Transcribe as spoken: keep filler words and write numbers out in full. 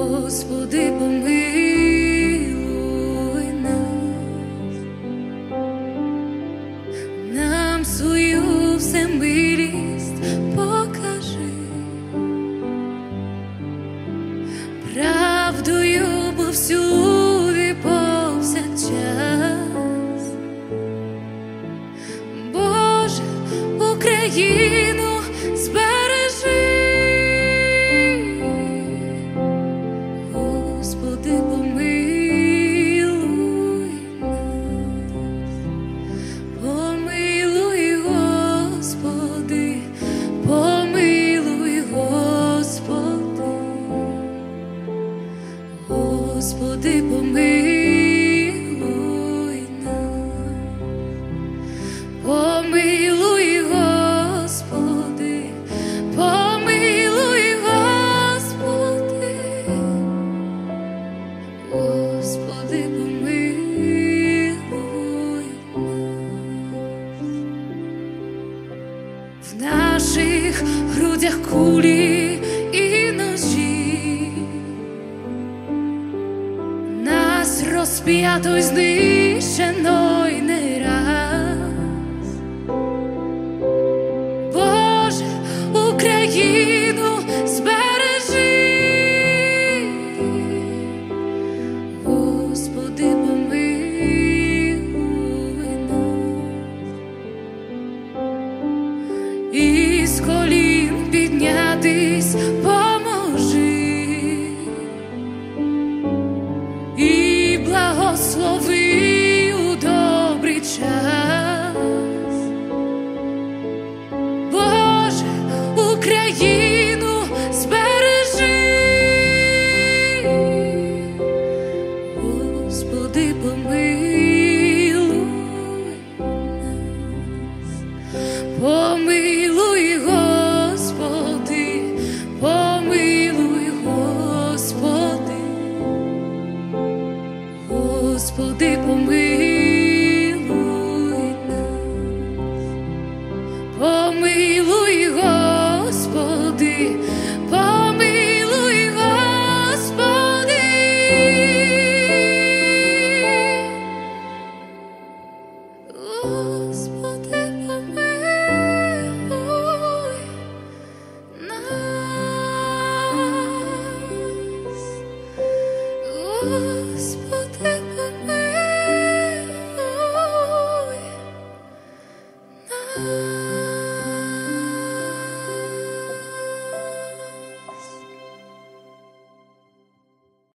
Господи, помилуй нас, нам свою всемилість покажи, правдою повсюди повсякчас. Боже, Україну збережи. Господи, помилуй нас, помилуй, Господи, помилуй, Господи, Господи, помилуй нас, помилуй, Господи, помилуй, Господи, Господи, помилуй нас. В наших грудях кулі і ножі, нас розп'ято й знищено й не раз. Боже, Україну збережи. Господи, помилуй нас, із колін піднятись поможи, і благослови у добрий час. Боже, Україну збережи. Господи, помилуй нас, помилуй, Господи, помилуй, Господи, Господи, помилуй нас, помилуй, Господи, помилуй, Господи, Господи, помилуй нас, Господи, помилуй нас.